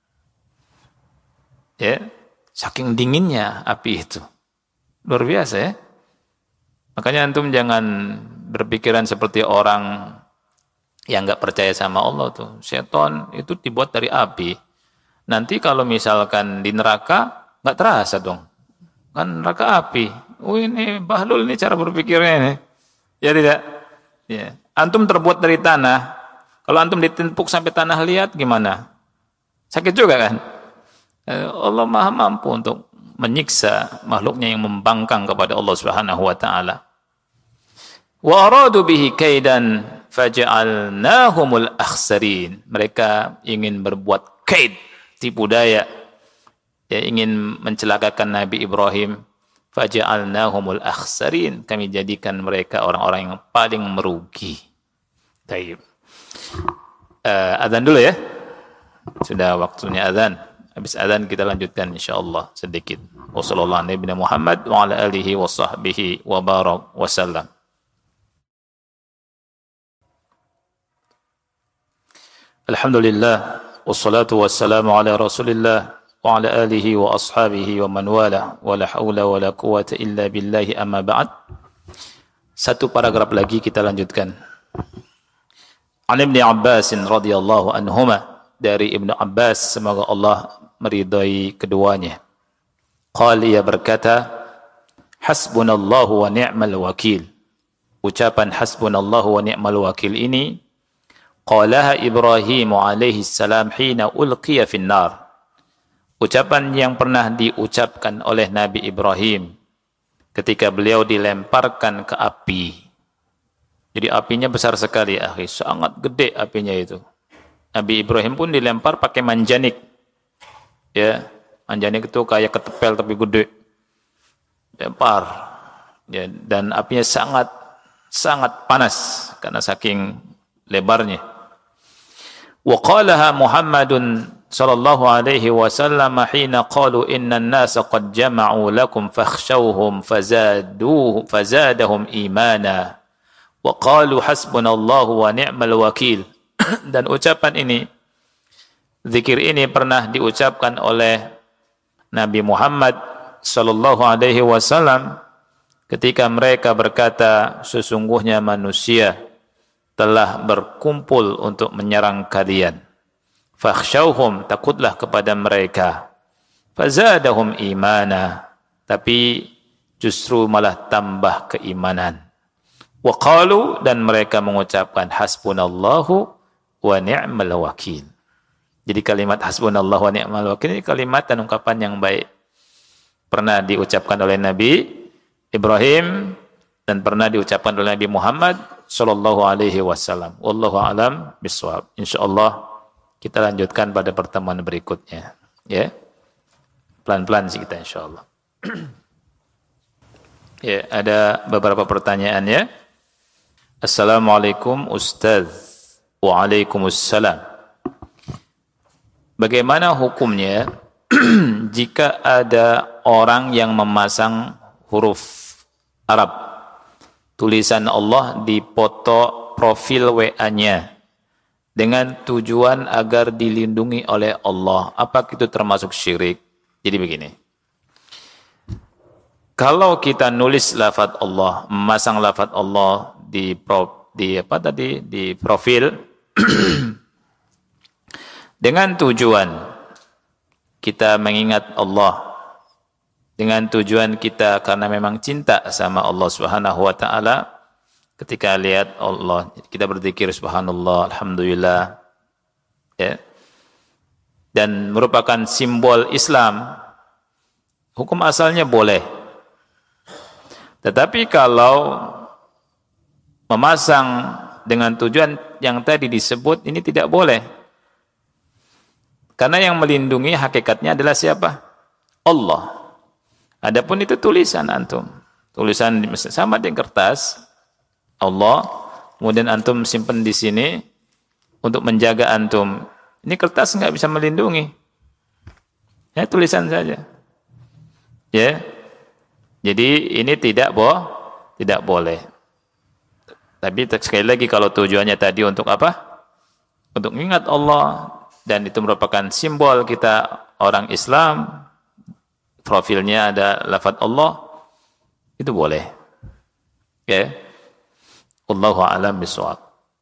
Ya, saking dinginnya api itu. Luar biasa ya. Makanya antum jangan berpikiran seperti orang yang enggak percaya sama Allah tuh. Setan itu dibuat dari api. Nanti kalau misalkan di neraka enggak terasa dong. Kan neraka api. Oh ini bahlul ini cara berpikirnya ini. Ya tidak? Ya. Antum terbuat dari tanah. Kalau antum ditimpuk sampai tanah liat gimana? Sakit juga kan? Allah Maha mampu untuk menyiksa makhluknya yang membangkang kepada Allah Subhanahu wa taala. Wa aradu bihi kaidan faj'alnahumul akhsarin. Mereka ingin berbuat kaid, tipu daya. Ya, ingin mencelakakan Nabi Ibrahim. Faj'alnahumul akhsarin. Kami jadikan mereka orang-orang yang paling merugi. Baik. Uh, azan dulu ya. Sudah waktunya azan. Habis azan kita lanjutkan insyaallah sedikit. Wassallallahu ala nabiyina Muhammad wa ala alihi wa sahbihi wa barak wa sallam. Alhamdulillah wassalatu wassalamu ala Rasulillah wa ala alihi wa ashabihi wa man wala wa la haula wa la quwwata illa billahi amma ba'd. Satu paragraf lagi kita lanjutkan. An Ibnu Abbas radhiyallahu anhuma, dari Ibnu Abbas semoga Allah meridai keduanya. Qala, ia berkata, hasbunallahu wa ni'mal wakil. ucapan hasbunallahu wa ni'mal wakil ini qalaha Ibrahim alaihi salam hina ulqiya finnar. Ucapan yang pernah diucapkan oleh Nabi Ibrahim ketika beliau dilemparkan ke api. Jadi apinya besar sekali, akhi, sangat gede apinya itu. Nabi Ibrahim pun dilempar pakai manjanik. Ya, manjanik itu kayak ketepel tapi gede. Lempar. Ya, dan apinya sangat sangat panas karena saking lebarnya. Wa qalaha Muhammadun sallallahu alaihi wasallam hina qalu innan nasa qad jama'u lakum fakhshawhum fazaduhum fazadahum imana wa qalu hasbunallahu wa ni'mal wakil. Dan ucapan ini, zikir ini pernah diucapkan oleh Nabi Muhammad sallallahu alaihi wasallam ketika mereka berkata, sesungguhnya manusia telah berkumpul untuk menyerang kalian. Fakhshawhum, takutlah kepada mereka. Fazadahum imana, tapi justru malah tambah keimanan. Wa qalu, dan mereka mengucapkan hasbunallahu wa ni'mal wakil. Jadi kalimat hasbunallahu wa ni'mal wakil ini kalimat dan ungkapan yang baik. Pernah diucapkan oleh Nabi Ibrahim dan pernah diucapkan oleh Nabi Muhammad sallallahu alaihi wasallam. Wallahu a'lam bishawab. Insyaallah kita lanjutkan pada pertemuan berikutnya, ya. Pelan-pelan sih kita insyaallah. Ya, ada beberapa pertanyaan ya. Assalamualaikum Ustaz. Waalaikumsalam. Bagaimana hukumnya jika ada orang yang memasang huruf Arab, tulisan Allah di foto profil W A-nya dengan tujuan agar dilindungi oleh Allah? Apakah itu termasuk syirik? Jadi begini. Kalau kita nulis lafaz Allah, memasang lafaz Allah di pro, di apa tadi di profil dengan tujuan kita mengingat Allah, dengan tujuan kita karena memang cinta sama Allah Subhanahu wa taala, ketika lihat Allah kita berzikir subhanallah, alhamdulillah, ya. Dan merupakan simbol Islam, hukum asalnya boleh. Tetapi kalau memasang dengan tujuan yang tadi disebut, ini tidak boleh. Karena yang melindungi hakikatnya adalah siapa? Allah. Adapun itu tulisan antum. Tulisan sama di kertas Allah, kemudian antum simpan di sini untuk menjaga antum. Ini kertas nggak bisa melindungi. Ya, tulisan saja. Ya. Jadi ini tidak boh, tidak boleh. Tapi sekali lagi kalau tujuannya tadi untuk apa? Untuk mengingat Allah dan itu merupakan simbol kita orang Islam, profilnya ada lafaz Allah, itu boleh. Ya. Wallahu a'lam bishawab.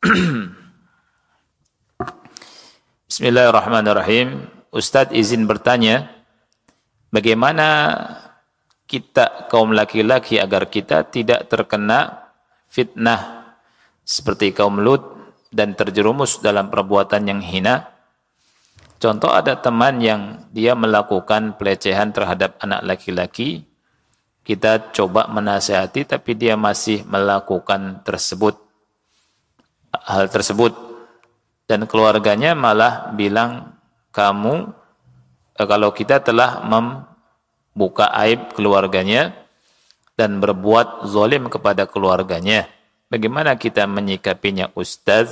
Bismillahirrahmanirrahim. Ustaz izin bertanya, bagaimana kita kaum laki-laki agar kita tidak terkena fitnah seperti kaum Lut dan terjerumus dalam perbuatan yang hina? Contoh, ada teman yang dia melakukan pelecehan terhadap anak laki-laki, kita coba menasihati tapi dia masih melakukan tersebut hal tersebut dan keluarganya malah bilang kamu eh, kalau kita telah membuka aib keluarganya dan berbuat zalim kepada keluarganya. Bagaimana kita menyikapinya Ustaz?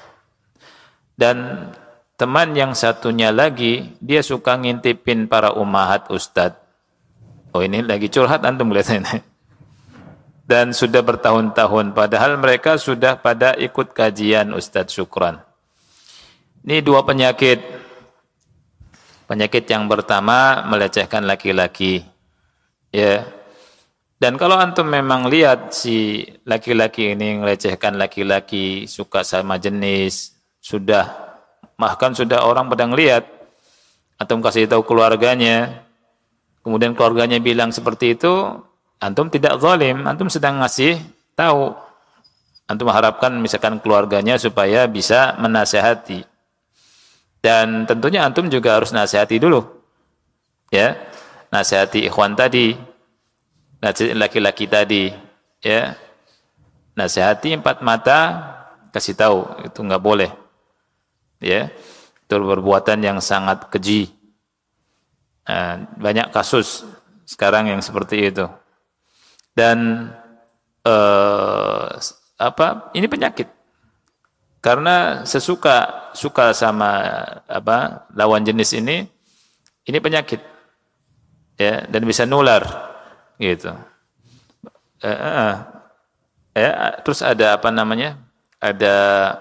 Dan teman yang satunya lagi, dia suka ngintipin para umahat Ustaz. Oh, ini lagi curhat antum lihatnya. Dan sudah bertahun-tahun, padahal mereka sudah pada ikut kajian Ustaz, syukran. Ini dua penyakit. Penyakit yang pertama, melecehkan laki-laki. Ya. Dan kalau antum memang lihat si laki-laki ini melecehkan laki-laki, suka sama jenis, sudah, bahkan sudah orang pada ngelihat, antum kasih tahu keluarganya, kemudian keluarganya bilang seperti itu, antum tidak zalim, antum sedang ngasih tahu Antum harapkan misalkan keluarganya supaya bisa menasehati. Dan tentunya antum juga harus nasihati dulu. Ya. Nasihati ikhwan tadi, nasihati laki-laki tadi, ya. Nasihati empat mata, kasih tahu itu enggak boleh. Ya. Itu perbuatan yang sangat keji. Nah, banyak kasus sekarang yang seperti itu. Dan eh, apa? Ini penyakit. Karena sesuka suka sama apa? Lawan jenis ini, ini penyakit. Ya, dan bisa nular gitu. Eh, eh, eh, terus ada apa namanya? Ada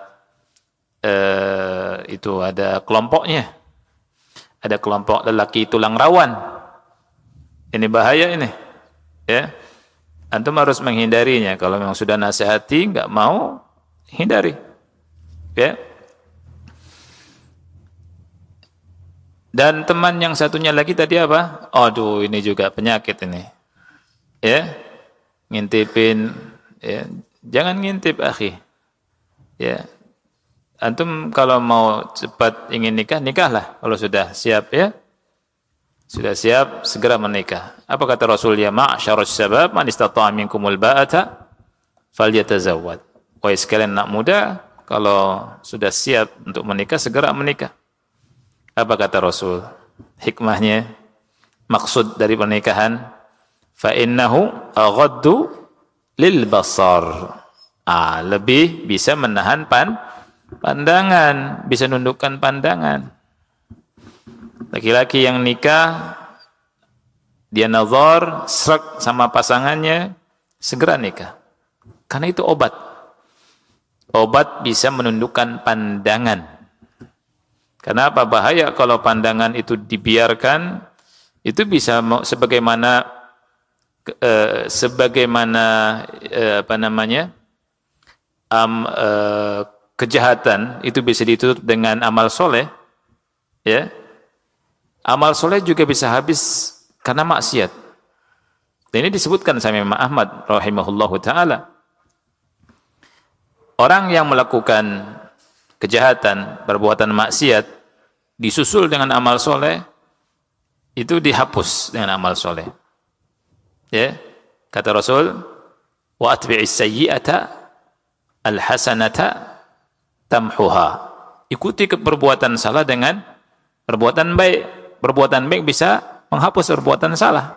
eh, itu ada kelompoknya. Ada kelompok lelaki tulang rawan. Ini bahaya ini. Ya. Antum harus menghindarinya. Kalau memang sudah nasihati, enggak mau, hindari. Ya. Dan teman yang satunya lagi tadi apa? Aduh, ini juga penyakit ini. Ya. Ngintipin, ya. Jangan ngintip, akhi. Ya. Antum kalau mau cepat ingin nikah, nikahlah kalau sudah siap, ya. Sudah siap, segera menikah. Apa kata Rasul? Ya ma'syarus syabab, man istata'a minkumul ba'ata falyatazawwad. Wahai sekalian anak muda, kalau sudah siap untuk menikah, segera menikah. Apa kata Rasul? Hikmahnya, maksud dari pernikahan, fa innahu aghaddu lil basar. Ah, lebih bisa menahan pan pandangan, bisa nundukkan pandangan. Laki-laki yang nikah, dia nazar, srek sama pasangannya, segera nikah. Karena itu obat. Obat bisa menundukkan pandangan. Karena apa? Bahaya kalau pandangan itu dibiarkan, itu bisa sebagaimana eh, sebagaimana eh, apa namanya? Um, eh, kejahatan itu bisa ditutup dengan amal soleh, ya. Amal soleh juga bisa habis karena maksiat. Dan ini disebutkan sama Imam Ahmad rahimahullahu taala. Orang yang melakukan kejahatan, perbuatan maksiat disusul dengan amal soleh, itu dihapus dengan amal soleh. Ya, kata Rasul, wa atbi'is sayyi'ata al-hasanata tamhuha. Ikuti perbuatan salah dengan perbuatan baik. Perbuatan baik bisa menghapus perbuatan salah.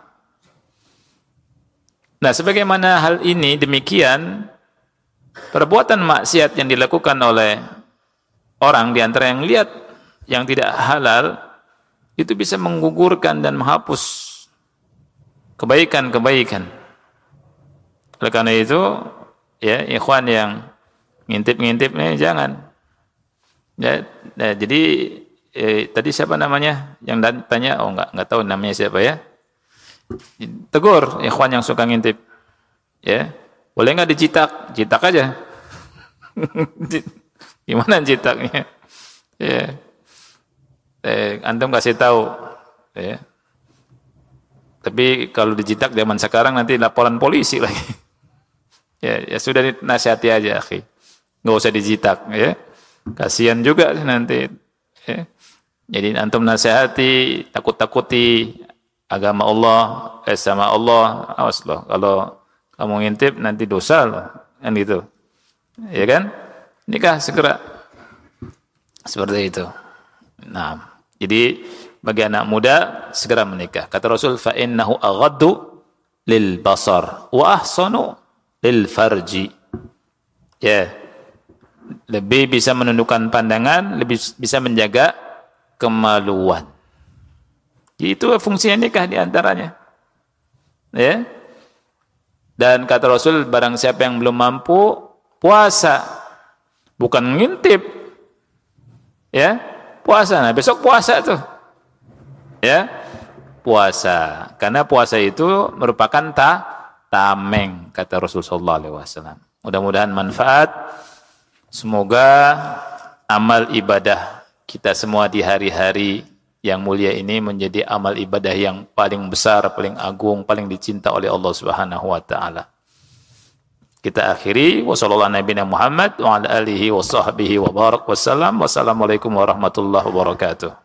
Nah, sebagaimana hal ini demikian, perbuatan maksiat yang dilakukan oleh orang di antara yang lihat yang tidak halal, itu bisa menggugurkan dan menghapus kebaikan-kebaikan. Oleh karena itu, ya, ikhwan yang ngintip-ngintip nih jangan. Ya, nah, jadi eh, tadi siapa namanya yang tanya? Oh, enggak enggak tahu namanya siapa ya. Tegur ikhwan yang suka ngintip. Ya. Boleh enggak dicitak? Citak aja. Gimana citaknya? Ya. Eh, antum kasih tahu, ya. Tapi kalau dicetak zaman sekarang nanti laporan polisi lagi. Ya, ya sudah dinasihati aja, akhi. Enggak usah dicetak, ya. Kasihan juga nanti, ya. Jadi antum nasihati, takut-takuti agama Allah, eh, sama Allah. Awas loh, kalau kamu ngintip nanti dosa loh, kan gitu. Ya kan? Nikah segera. Seperti itu. Nah, jadi bagi anak muda segera menikah. Kata Rasul, fa innahu aghaddu lil basar wa ahsanu lil farji. Ya. Lebih bisa menundukkan pandangan, lebih bisa menjaga kemaluan. Itu fungsinya nikah di antaranya. Ya. Dan kata Rasul, barang siapa yang belum mampu, puasa. Bukan ngintip. Ya. Puasa. Nah, besok puasa tuh. Ya. Puasa. Karena puasa itu merupakan ta tameng, kata Rasulullah sallallahu alaihi wasallam. Mudah-mudahan manfaat. Semoga amal ibadah kita semua di hari-hari yang mulia ini menjadi amal ibadah yang paling besar, paling agung, paling dicinta oleh Allah Subhanahu wa taala. kita akhiri. Wassalamualaikum warahmatullahi wabarakatuh.